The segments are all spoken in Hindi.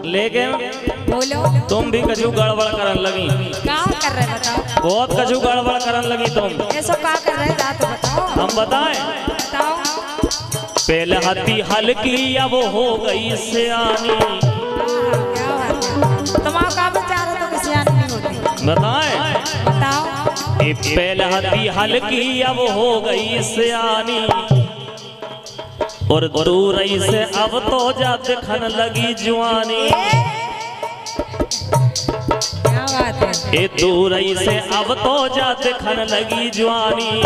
लेकिन बोलो तुम भी कछु गड़बड़ करन लगी। क्या कर रहे बताओ? बहुत कछु गड़बड़ करन लगी तुम। ऐसा क्या कर रहे जा तो बताओ। हम बताएं? बताओ। पहले हती हल्की अब हो गई सियानी। क्या बात है? तुम्हारा का बेचारा तो किसी आने नहीं होती। बताएं? बताओ। पहले हती हल्की अब हो गई सियानी और दूर से अब तो जा दिखन लगी जवानी। क्या बात है? ए दूर से अब तो जा दिखन लगी जवानी।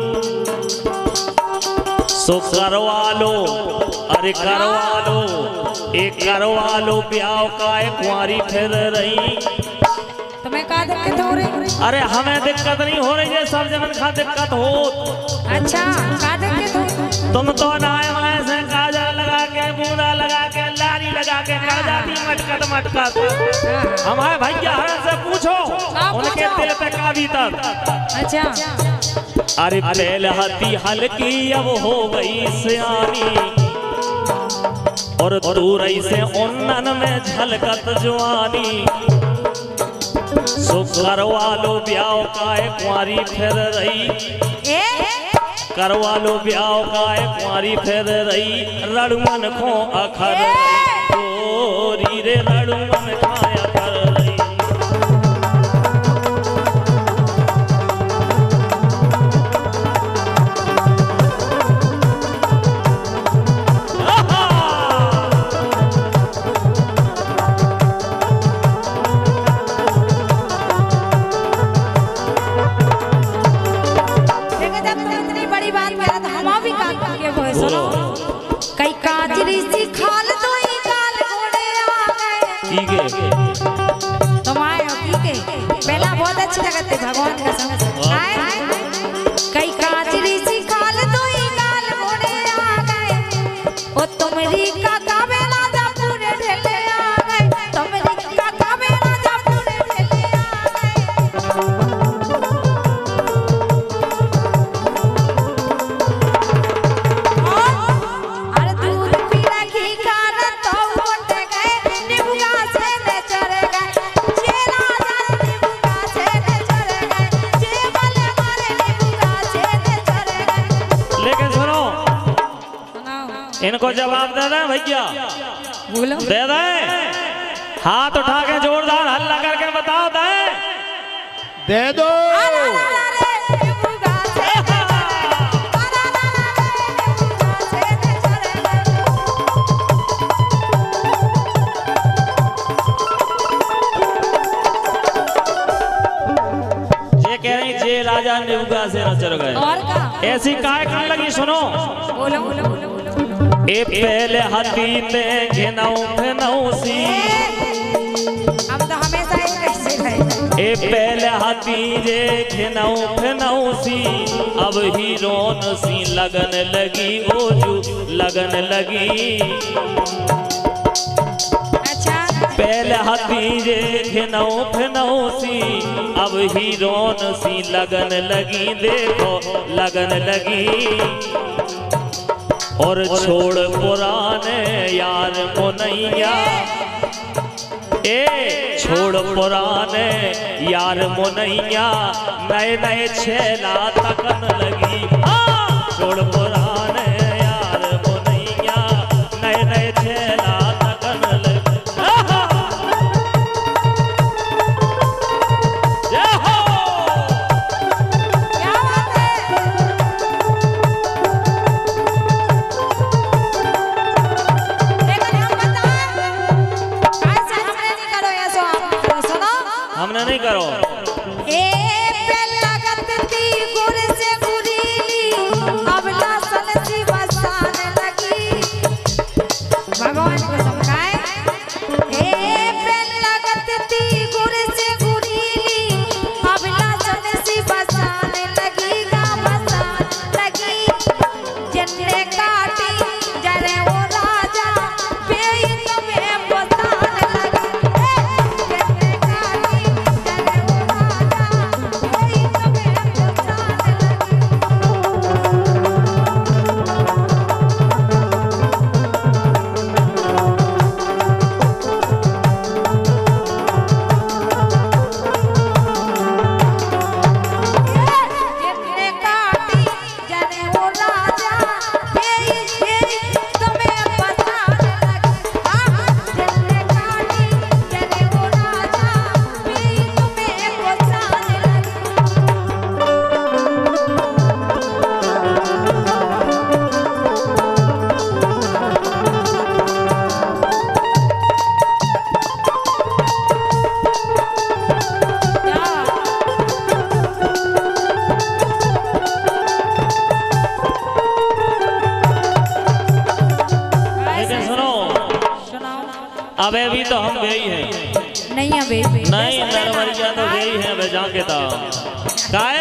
सो करवा लो, अरे करवा लो, एक करवा लो ब्याह का एक कुंवारी फिर रही। तुम्हें क्या दिक्कत हो रही? अरे हमें दिक्कत नहीं हो रही है, सब जगह का दिक्कत हो। अच्छा क्या दिक्कत हो? तुम तो नाय वाय से काजल लगा के, बूंदा लगा के, लारी लगा के कर जाती मटकट मटकट। हमारे भैया हरण से पूछो उनके दिल पे का भीतर। अच्छा। अरे पहले हती हल्की अब हो गई सियानी और दूर से उन्नन में झलकत जवानी। सो करवा लो ब्याह का एक कुंवारी फिर रही। करवा लो ब्याह का एक कुंवारी फिर रही। रड़ुमन को अखर गोरी रे, रड़ुमन का अखर रही। कई काजरी सी खाल तो ही काल घोड़े आ गए। ठीक है तुम आए हो? ठीक है। पहला बहुत अच्छी लगती भगवान का संग। कई काजरी सी खाल तो ही काल घोड़े आ गए। ओ तुमरी का कावेला जा पूरे ढेले आ गए। तुमरी का कावेला जा पूरे ढेले आ गए। इनको जवाब दे दें भैया? बोलो। दे दें? हाथ उठा के जोरदार हल्ला करके बताओ दें? दे दो। ये कह रही जे राजा निबुगा से न चढ़ गए। और का? ऐसी काय खान लगी सुनो। बोलो बोलो बोलो। ए पहले हाथी में घिनाऊ फिनौसी। हम तो हमेशा एक कैसे गए। ए पहले हाथी जे घिनाऊ फिनौसी। अब हीरोन सी लगन लगी ओजू लगन लगी। अच्छा। पहले हाथी जे घिनाऊ फिनौसी। अब हीरोन सी लगन लगी, देखो लगन लगी। और छोड़ पुराने यार मुनैया। ए छोड़ पुराने यार मुनैया, नए नए छेला तकन लगी। छोड़ पुराने यार मुनैया, नए नए छेला तकन लगी। हमने नहीं करो। भगवान को समझाए। अबे भी तो हम गई हैं। नहीं अबे नहीं नरवरिया तो गई है वे जाके था काय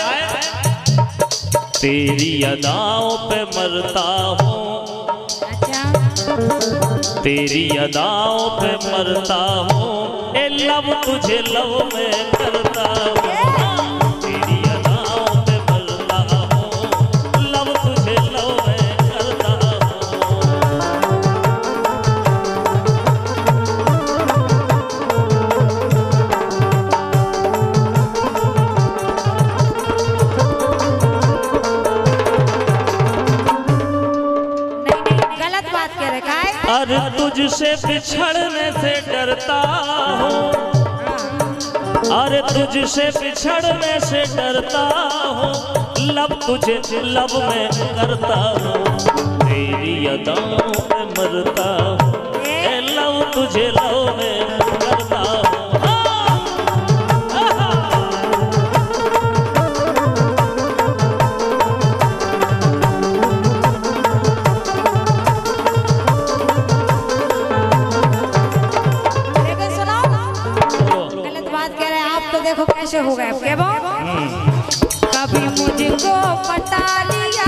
तेरी अदाओं पे मरता हूँ अच्छा तेरी अदाओं पे मरता हूँ ए लब तुझे लब में करता हूँ तेरी अदाओं पे मरता हूँ लब तुझे लब में करता हूँ। अरे तुझसे बिछड़ने से डरता हूँ अरे तुझसे बिछड़ने से डरता हूँ लब तुझे लब में करता हूँ तेरी अदाओं पे मरता हूँ ए लब तुझे लब में करता हूँ। देखो कैसे हो गए क्या कभी मुझको पटा लिया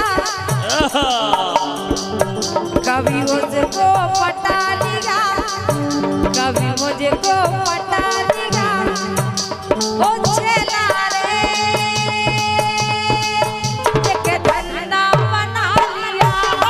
कभी मुझको पटा लिया कभी मुझको पटा लिया ओ छेला रे एक धंधा बना लिया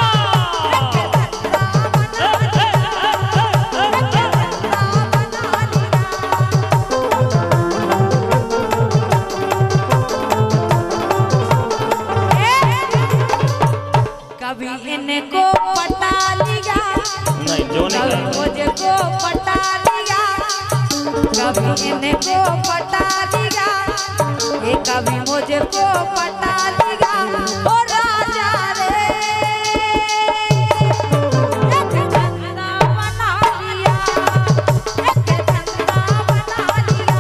कभी इनको पटा लिया कभी मुझको पटा लिया कभी इनको पटा लिया ये कभी मुझको पटा लिया ओ राजा रे एक धंधा बना लिया एक धंधा बना लिया।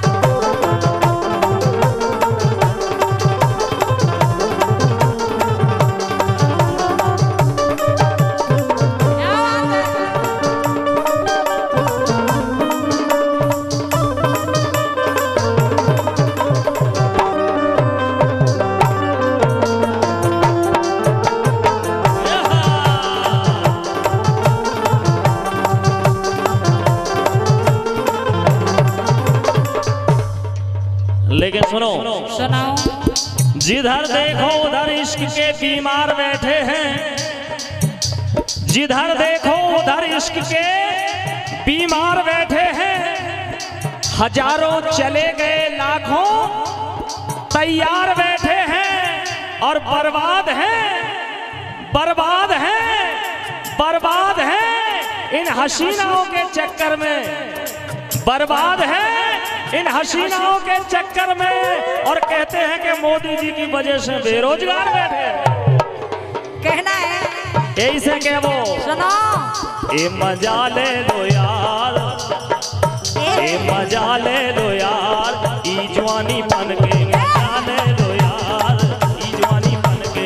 लेकिन सुनो सुनाओ जिधर देखो उधर इश्क के बीमार बैठे हैं जिधर देखो उधर इश्क के बीमार बैठे हैं हजारों चले गए लाखों तैयार बैठे हैं और बर्बाद हैं बर्बाद हैं बर्बाद हैं इन हसीनाओं के चक्कर में बर्बाद है इन हसीनाओं के चक्कर में और कहते हैं कि मोदी जी की वजह से बेरोजगार बैठे कहना है यही से कह वो सुनो ए मजा ले लो यार ए मजा ले लो यार ई जवानी बन के मजा ले लो यार ई जवानी बन के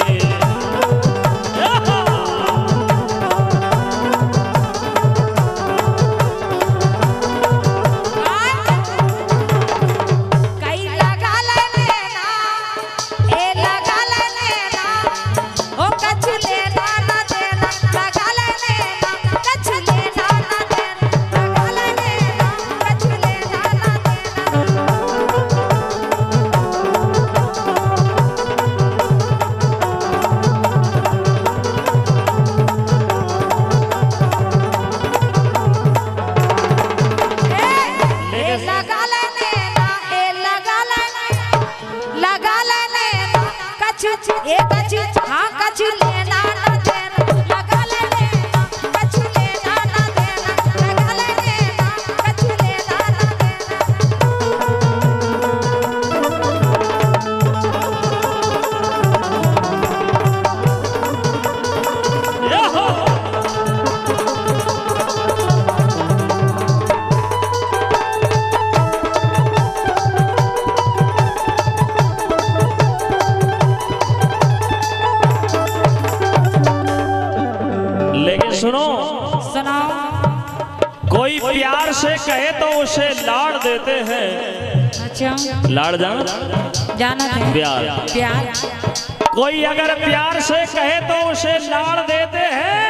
कोई प्यार से कहे तो उसे लाड़ देते हैं। अच्छा लाड़ जाना है प्यार। प्यार कोई अगर प्यार से कहे तो उसे लाड़ देते हैं,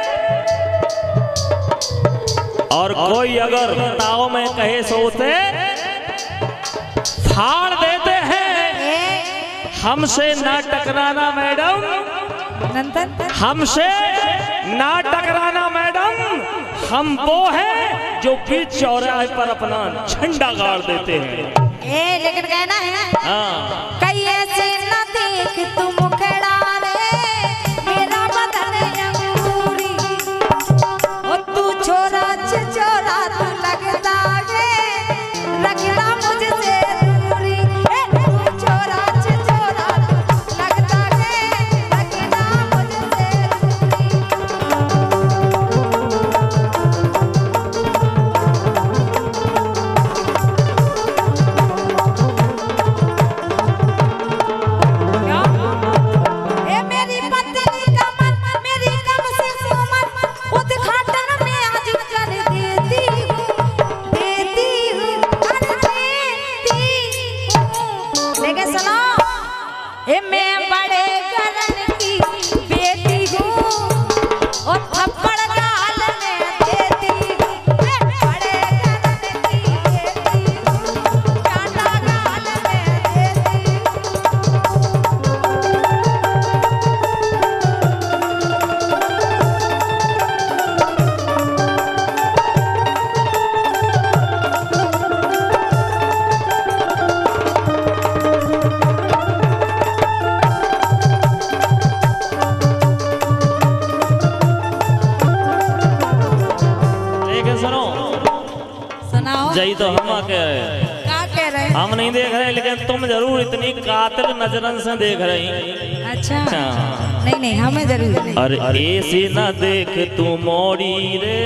और कोई अगर ताव में कहे सो उसे फाड़ देते हैं। हमसे ना टकराना मैडम, हमसे ना टकराना मैडम, हम वो हैं जो बीच चौराहे पर अपना झंडा गाड़ देते हैं। लेकिन कहना है ना कई ऐसे ना देख तुम खड़ा रे मेरा बदन अंगूरी, ओ तू छोरा छोरा तू लगता है रखना मुझसे दूरी, तू छोरा छोरा तू लगता है रखना मुझसे जई तो हम कह रहे हम नहीं देख रहे, लेकिन तुम जरूर इतनी कातिल नजरन से देख रही। अच्छा नहीं हमें जरूर नहीं। अरे ऐसे न देख तू मोड़ी रे,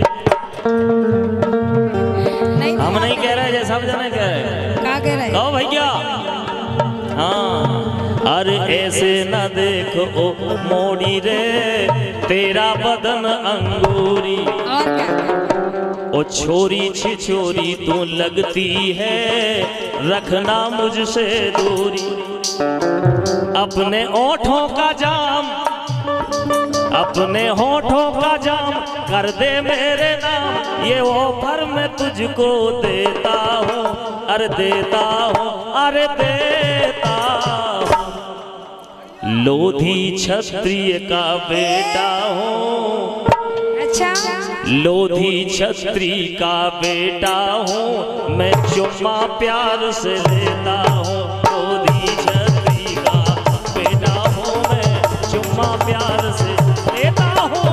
हम नहीं कह रहे, जैसे सब जने कह रहे। क्या कह रहे? कहो भैया। हाँ अरे ऐसे न देख ओ मोड़ी रे, तेरा बदन अंगूरी, और क्या? ओ छोरी छिछोरी तू लगती है रखना मुझसे दूरी। अपने ओठों का जाम, अपने होठों का जाम कर दे मेरे नाम, ये ऑफर मैं तुझको देता हूँ, अरे देता हूँ, अरे देता हूँ। लोधी क्षत्रिय का बेटा हूँ, अच्छा लोधी छत्री का बेटा हूँ, मैं चुम्मा प्यार से लेता हूँ। लोधी छत्री का बेटा हूँ, मैं चुम्मा प्यार से लेता हूँ।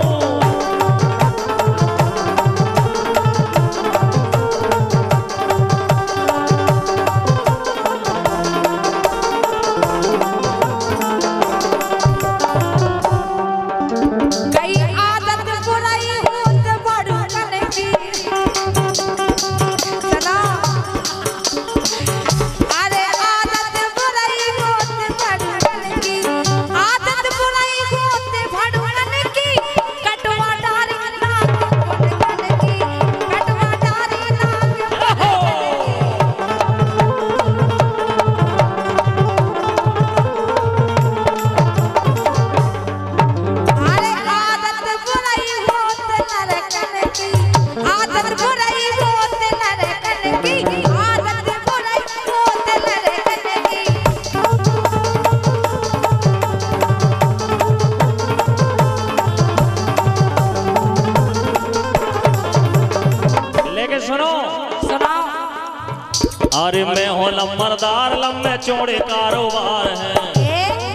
अरे मैं हो लम्बरदार लम्बे चौड़े कारोबार है।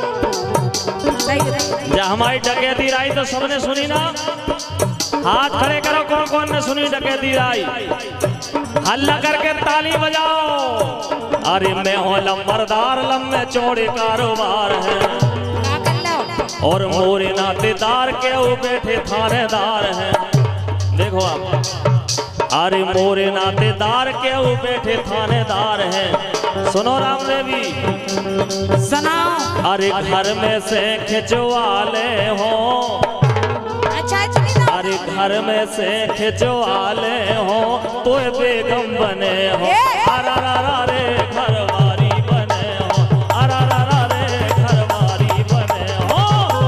जब हमारी डकैती आई तो सबने सुनी ना, हाथ खड़े करो कौन कौन ने सुनी डकैती आई, हल्ला करके ताली बजाओ। अरे मैं हो लम्बरदार लम्बे चौड़े कारोबार है, और मोरे नातेदार के वो बैठे थानेदार हैं। देखो आप, अरे मोरे नातेदार के वो बैठे थानेदार हैं। सुनो रामदेवी सुनाओ। अरे घर में से खिंचवा ले हो, अच्छा अरे घर में से खिंचवाले हो तो बेगम बने हो अरारा रे घरवारी बने हो अरारा रे घरवारी बने हो।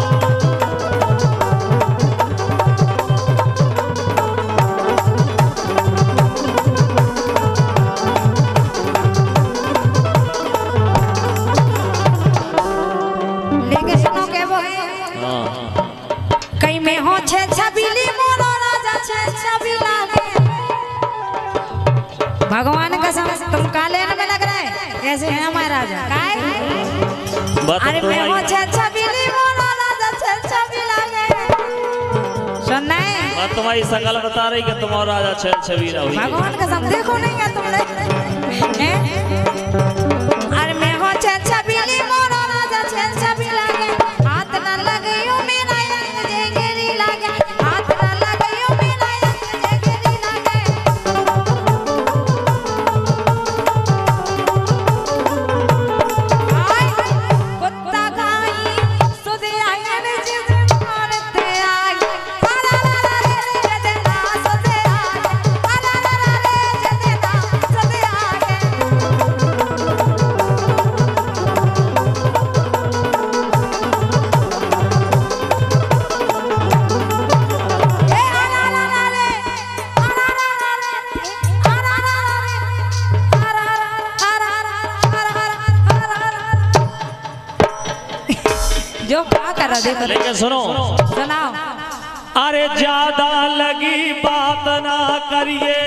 लेके सुनो के वो है कई में हो छे छबीली मोरो राजा छे छबीला में। भगवान कसम तुम काले में लग रहा है ऐसे है हमारा राजा काय अरे मैं हो छे छबीली मोरो राजा छे छबीला में। सुनना है बात तुम्हारी शकल बता रही कि तुम्हारा राजा छेल छबीला हुई। भगवान कसम देखो नहीं है तुमने अरे मैं हो छे छबीली मोरो राजा छे छबीला में। हाथ न लगायो मेरा जे गिरी लागे हाथ न लगायो मेरा जे गिरी लागे। हाय कुत्ता गाई सुध आयन जिस औरत आई अरारा रे जदना सुध आई अरारा रे जदना सुध आई। जो क्या कर रहा देखो लेकिन सुनो सुनाओ अरे ज्यादा लगी बात ना करिए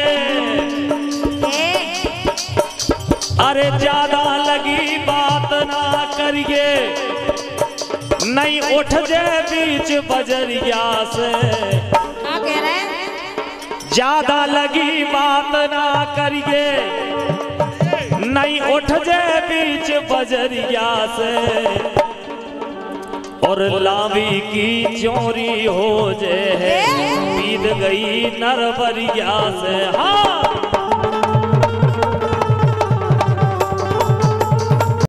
अरे ज्यादा लगी बात ना करिए नहीं उठ जाए बीच बजरिया से। क्या कह रहे हैं ज्यादा लगी बात ना करिए नहीं उठ जाए बीच बजरिया से और लावी की चोरी हो जाए बीत गई नरबरिया से। हाँ